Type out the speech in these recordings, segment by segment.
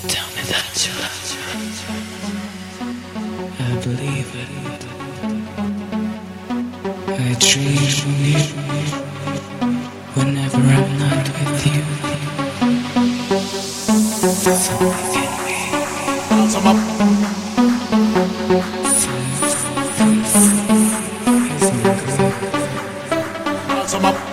Tell me that you I believe it. I dream of you whenever I'm not with you. So can we? Some up. Some up.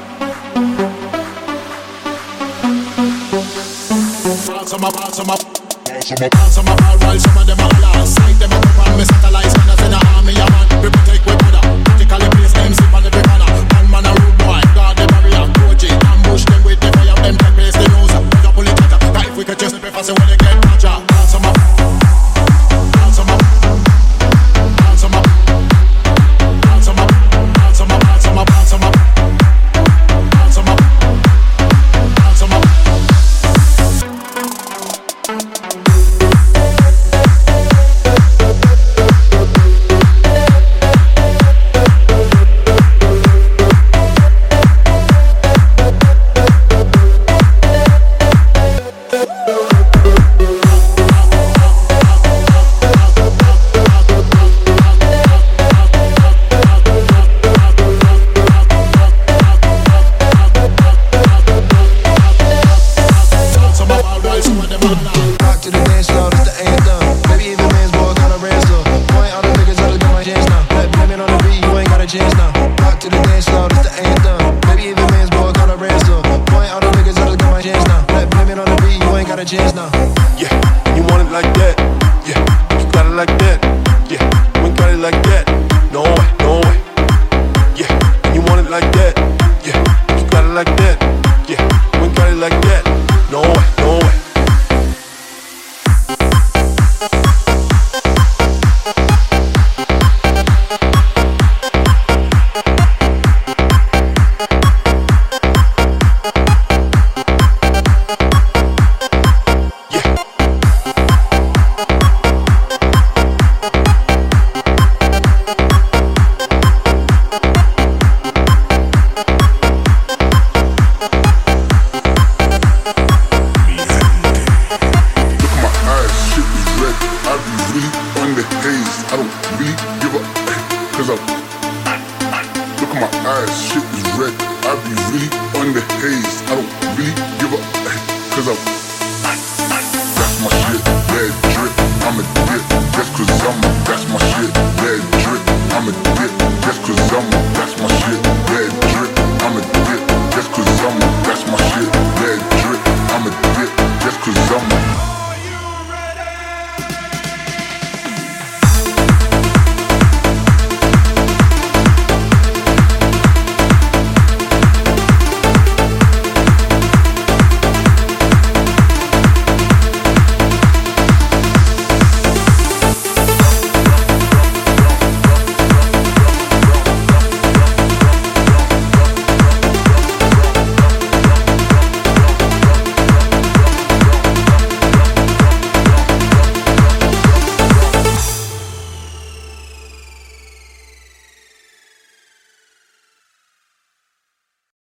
Some up, some up. Some up, while some of them are lost. Sight them up on me satellites, man, as in a army, yeah, man. We protect with mother. Practically place them, sleep on every corner. One man a rude boy, guard the barrier. Coach it, ambush them with the fire. Them take place, the nose. Drop pull it better. If we could just slip it fast, when they get catcher. Some up. Some up. Some up. Some up. Some up. Some up. Some up. Some up. Some up. Rock to the dance floor, that's the anthem. Baby, even man's boy got a ransom. Point all the niggas, others get my chance now. Let women on the beat, you ain't got a chance now. Rock to the dance floor, that's the anthem. Baby, even man's boy got a ransom. Point all the niggas, others get my chance now. Let women on the beat, you ain't got a chance now. Yeah, you want it like that. Yeah, you got it like that. Yeah, we got it like that. No way, no way. Yeah, you want it like that. Yeah, you got it like that. Yeah, we got it like that.